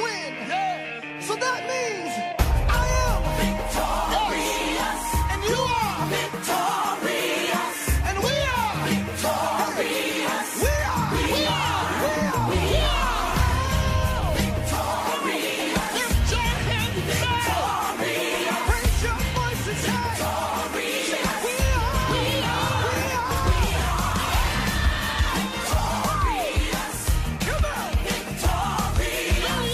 win. So that means I am victorious, and you are victorious, and we are victorious. We are victorious. Lift your hands, victorious. Raise your voices high. Victorious. We are victorious. Come on, victorious.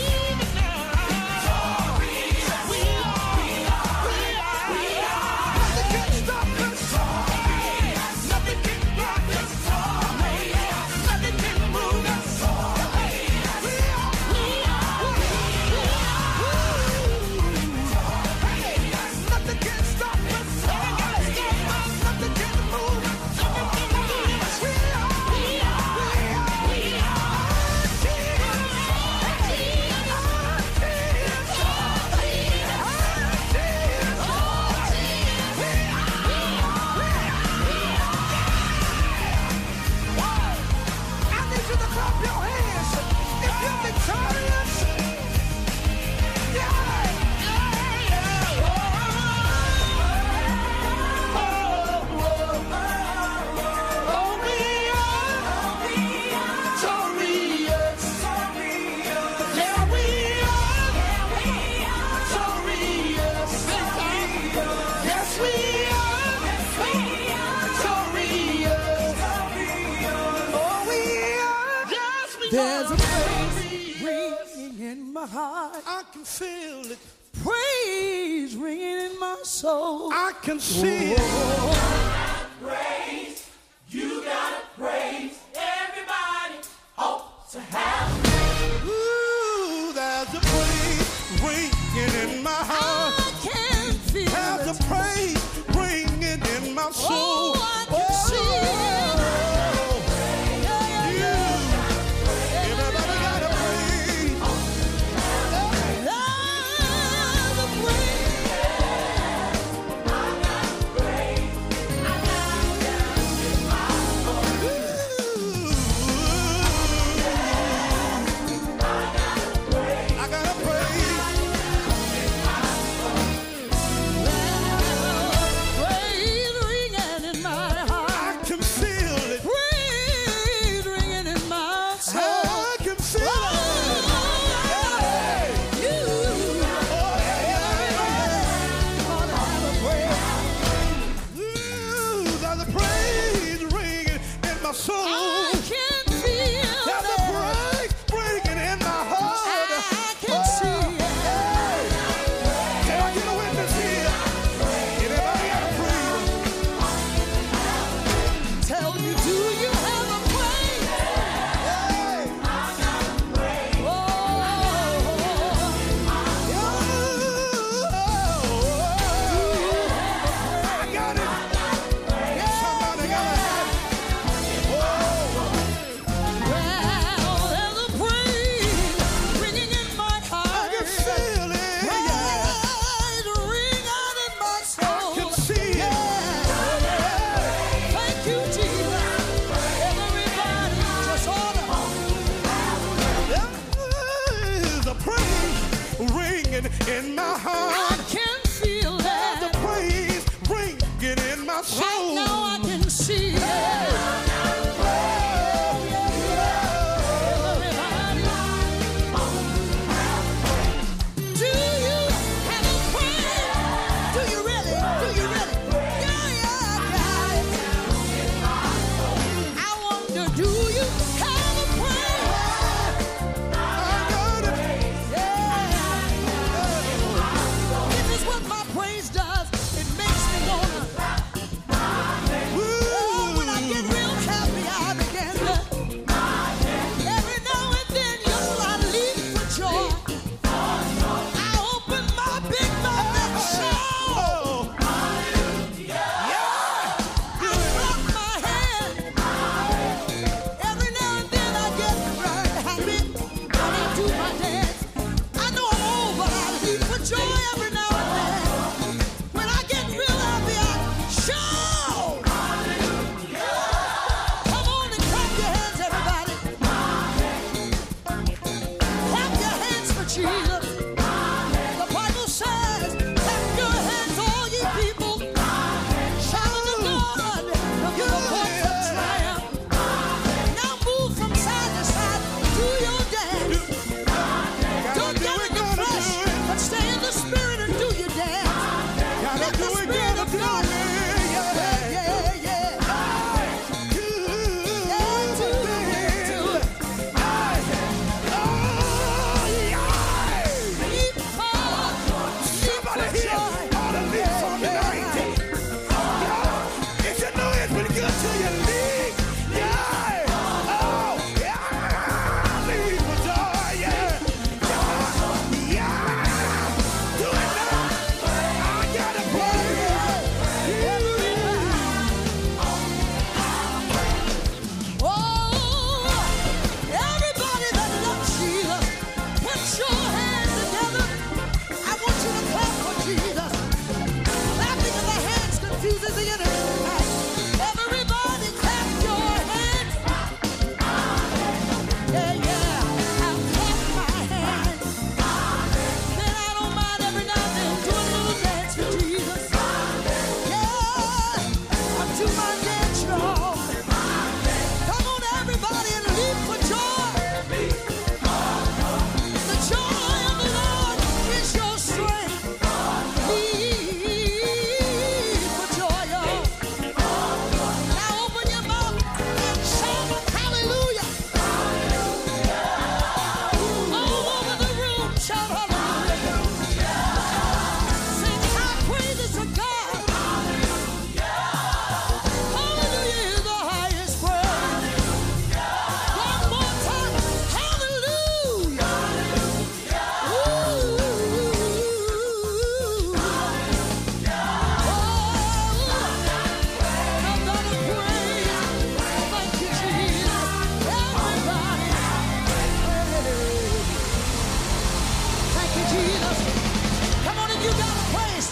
There's a praise ringing in my heart. I can feel it. Praise ringing in my soul. I can see it. Praise, you gotta praise. Everybody ought to have. Ooh, there's a praise ringing in my heart. I can feel There's it. a praise ringing in my soul. Oh, I can see it. Everybody got a praise. There's a I got a praise. praise ringing in my heart. I can feel it. Praise ringing in my soul. I can feel it. You Ooh, there's a praise ringing in my soul. I can feel There's a it. praise ringing in my heart. I can see it. Can I get a witness here? Anybody got a praise? Tell you, do you have a praise? Oh, I got it. Somebody got it. well, there's a praise ringing in my I heart. can feel it. Praise ring out in my soul. Can see it. Thank you, Jesus. Everybody just order. There's a praise ringing in my I heart. can feel The that. praise ringing in my soul. Right now I can see it. Everybody. Do you have a praise? Do you really? Do you really? Yeah. I wonder, do you have a praise? I got it. This is what my praise does. It makes me wanna. Oh, when I get real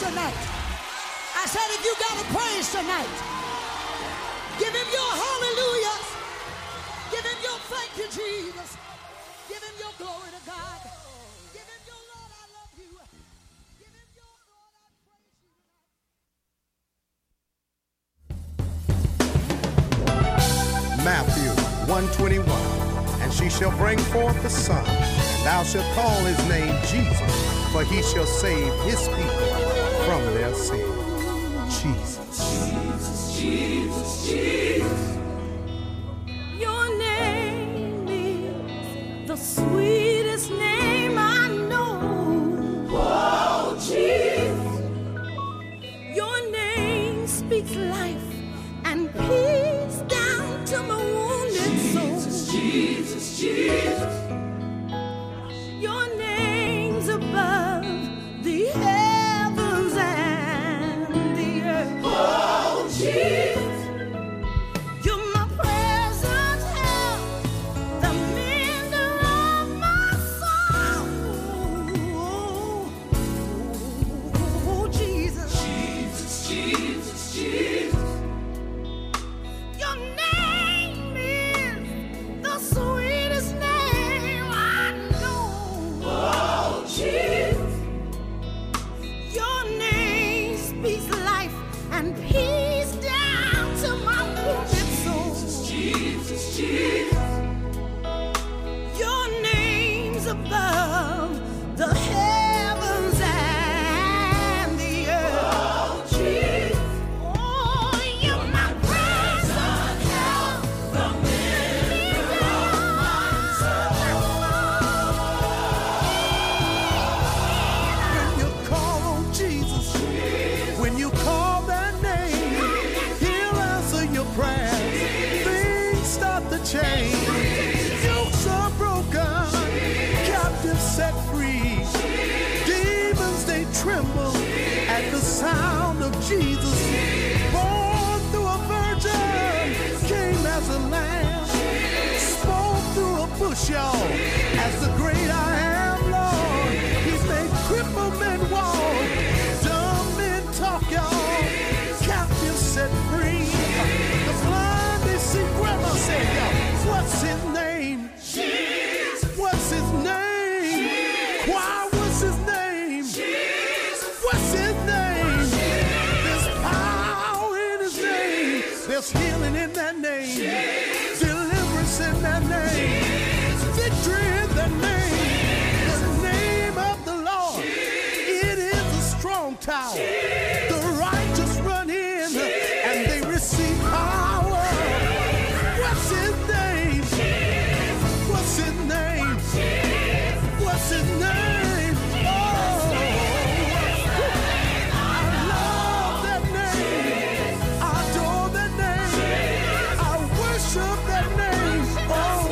tonight. I said if you got a praise tonight, give him your hallelujah. Give him your thank you, Jesus. Give him your glory to God. Give him your Lord, I love you. Give him your Lord, I praise you. Matthew 1:21. And she shall bring forth a son, and thou shalt call his name Jesus, for he shall save his people from their sin. Jesus. Jesus, Jesus, Jesus. Your name is the sweetest name I know. Oh, Jesus. Your name speaks life and peace down to my wounded soul. Jesus, Jesus. Your name's above the heavens and the earth. Oh, Jesus. You're my present help, the mender of my soul. Oh, Jesus. Jesus, Jesus, Jesus. Your name is the sweetest name I know. Oh, Jesus. Your name speaks life and peace down to my wounded soul. Jesus, Jesus. Your name's above the heavens and the earth. Oh, Jesus. Oh, you're my present help, the mender of my When you call on Jesus, when you call that name, he'll answer your prayer. Things start to change. Yokes are broken, captives set free. Demons, they tremble at the sound of Jesus. Born through a virgin, came as a lamb, spoke through a bush, y'all, as the great I am, Lord. He's made crippled men walk, dumb men talk, y'all, captives set free. The blind, they see grandma say, y'all, what's his name? What's his name? Why, what's his name? What's his name? There's power in his name. There's healing in that name. Deliverance in that name. Victory in that name. The name of the Lord. It is a strong tower. The righteous run in and they receive power. What's his name? What's his name? What's his name? Oh, I love that name. I adore that name. I worship that name. Oh,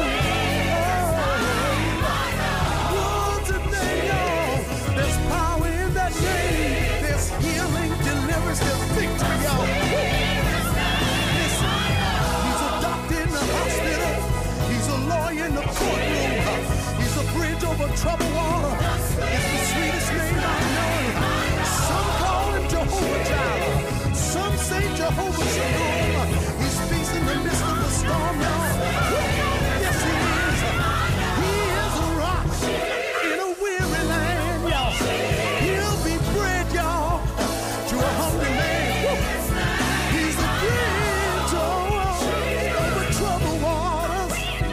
what's his name, y'all? There's power in that name. There's healing, deliverance, there's victory, y'all. Listen, he's a doctor in the hospital. He's a lawyer in the courtroom. He's a bridge over troubled water. It's the sweetest name I know. Some call him Jehovah Jireh. Some say Jehovah Shalom. He's peace in the midst of the storm, y'all. Yes, he is. He is a rock in a weary land, y'all. He'll be bread, y'all, to a hungry man. He's a bridge over troubled waters.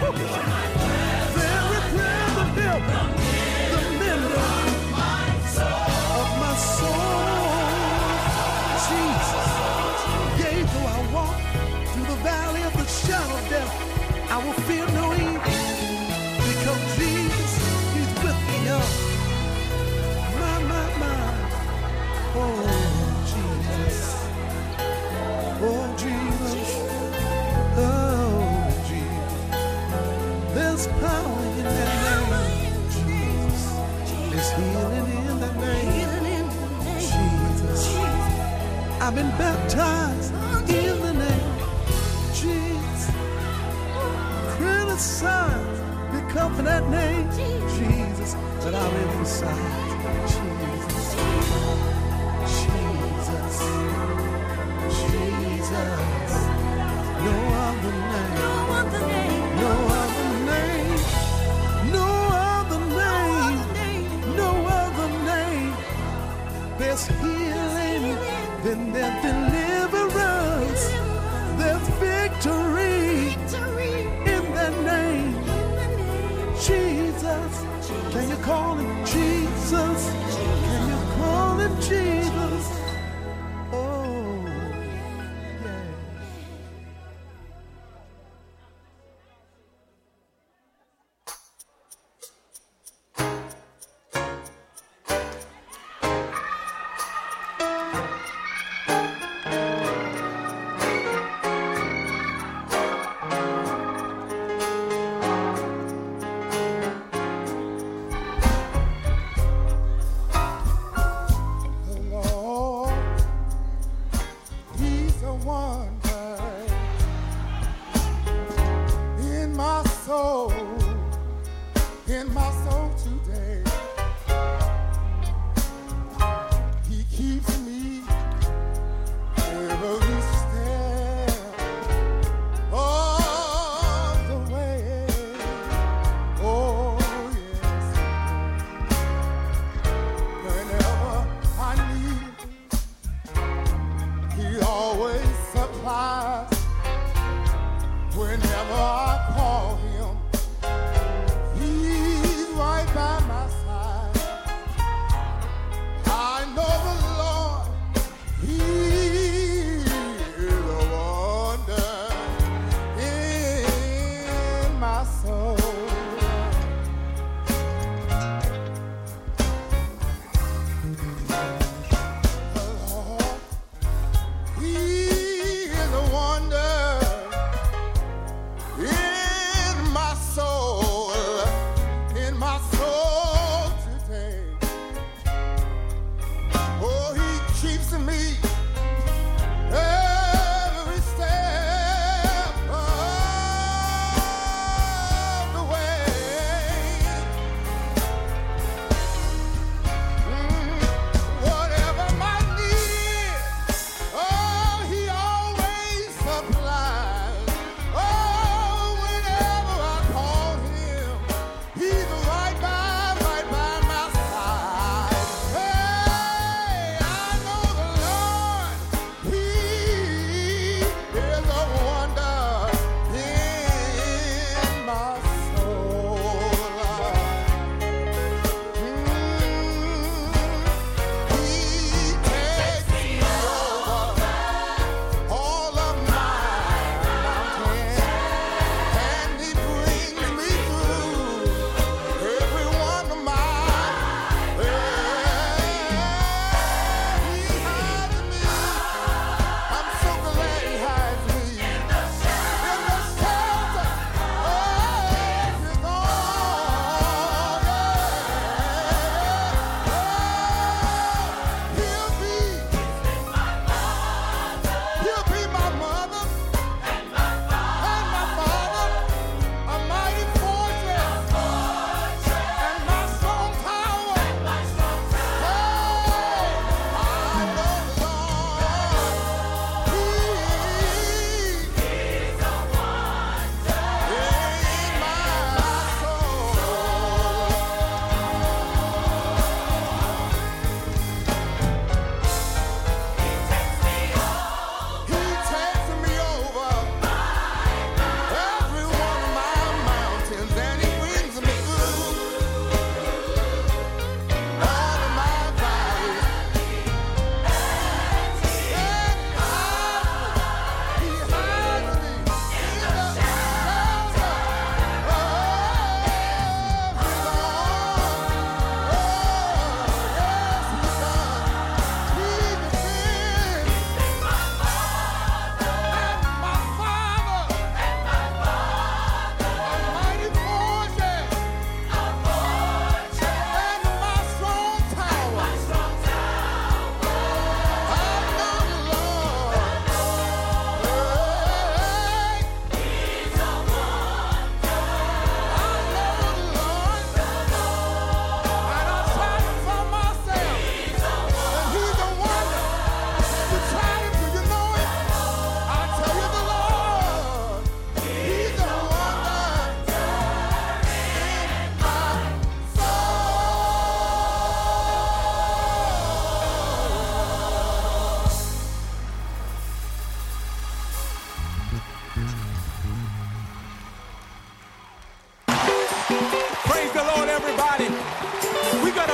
Very present help, the mender of my soul. Jesus, yea, though I walk through the valley of the shadow of death, I will fear no evil, because Jesus, he's with me, y'all. My. Oh, Jesus. Oh, Jesus. Oh, Jesus. There's power in that name. Jesus. There's healing in that name. Jesus. I've been baptized in the name. Jesus. Criticized because of that name. Jesus. But I'll emphasize Jesus. Jesus. there's healing, then there's deliverance, there's victory in that name. Jesus, can you call him Jesus? Can you call him Jesus? Oh, yeah.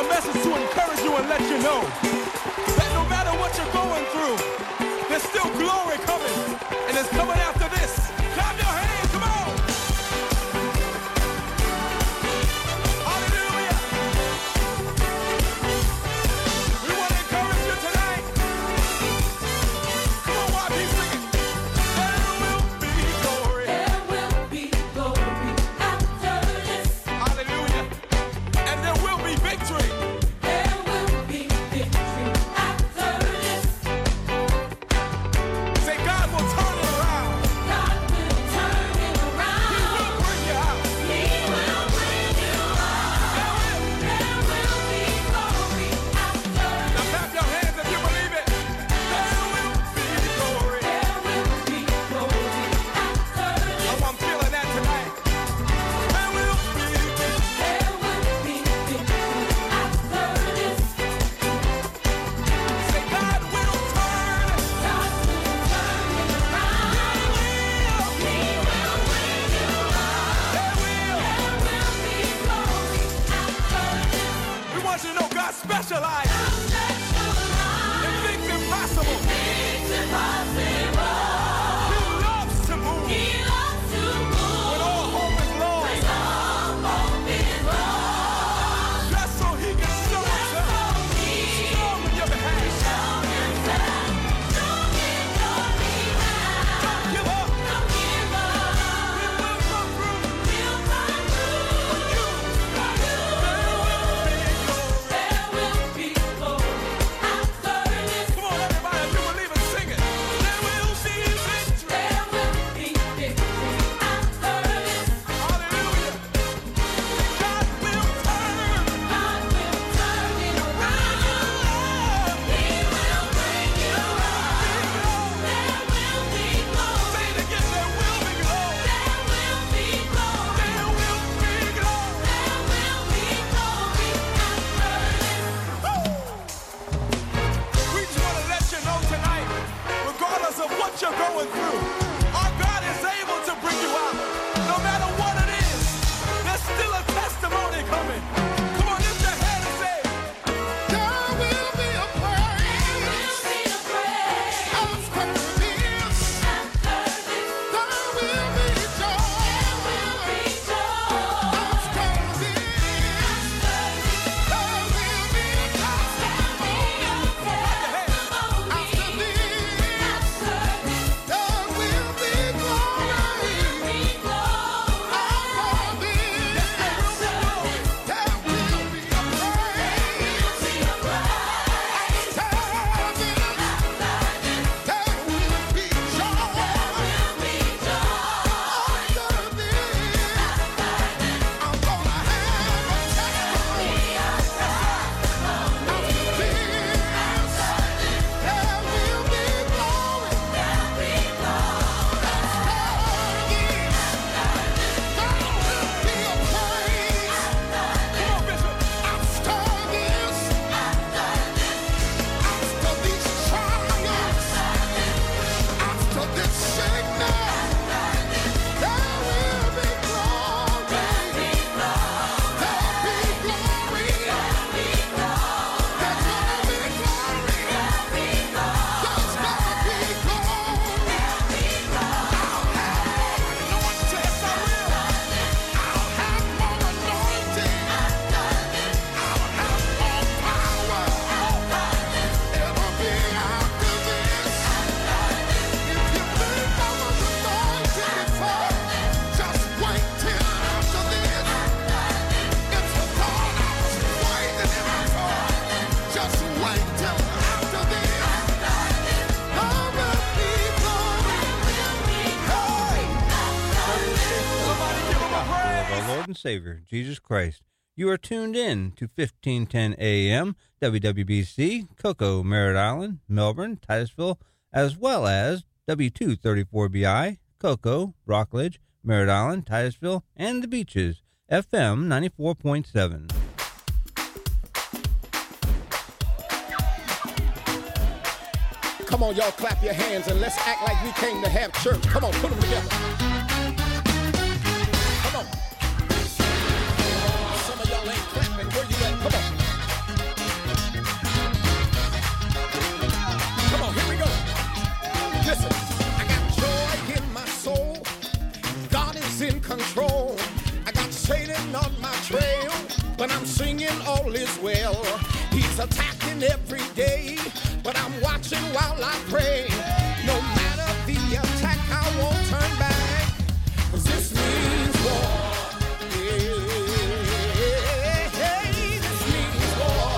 message to encourage you and let you know that no matter what you're going through, there's still glory coming, and it's coming after this. Clap your hands, come on! Hallelujah! We want to encourage you tonight. Come on, YP, sing it. There will be glory. There will be glory after this. Hallelujah. And there will be victory. There will be victory after this. Say God will turn it around. God will turn it He around. will bring you out. He will bring you out. There will be glory after Now this. clap your hands if you believe it. There will be glory. There will be glory after this. Oh, I'm feeling that tonight. There will be victory. There will be victory after this. Say God will turn. God will turn it around. He will bring you out. There will. There will be glory after this. We want you to know God specializes in things impossible. It's impossible. He loves to move He loves to move. when all hope is lost. All hope is lost. Just so He can show Himself strong in your behalf. Show himself strong in your behalf. Don't give up. Don't give up. He will come through. He'll come through for you. There will be glory after this. Come on, everybody, if you believe it, sing it. There will be victory. There will be victory after this. Hallelujah. God will turn. God will turn it around. He will bring you out. There will be glory. Say it again. There will be glory. There will be glory. There will be glory. There will be glory after this. We just want to let you know tonight, regardless of what you're going through, our God is able to bring you out. No matter what it is, there's still a testimony coming. Come on, lift your head and say, There will be a praise We'll see the praise after this. after this. There will be joy We'll be joy after this. There will be testimony after this. There will be glory after this. There will be a praise after this. There will be joy after this. I'm gonna have a testimony after this. There will be glory after this. There will be a praise come on, Bishop. after this. After these trials, after this sickness, there will be glory. There'll be glory. There's gonna be glory. There's gonna be glory. I'll have more anointing. Yes, I will. I'll have more anointing. I'll have more power. It'll be after this. If you think I was anointed before, just wait till after this. It's the God I was waiting for. Just wait till after this. There will be glory. Hey! Somebody give him a Of praise. our Lord and Savior, Jesus Christ. You are tuned in to 1510 AM, WWBC, Cocoa, Merritt Island, Melbourne, Titusville, as well as W234BI, Cocoa, Rockledge, Merritt Island, Titusville, and the Beaches, FM 94.7. Come on, y'all, clap your hands and let's act like we came to have church. Come on, put them together. Come on. Some of y'all ain't clapping. Where you at? Come on. attacking every day, but I'm watching while I pray.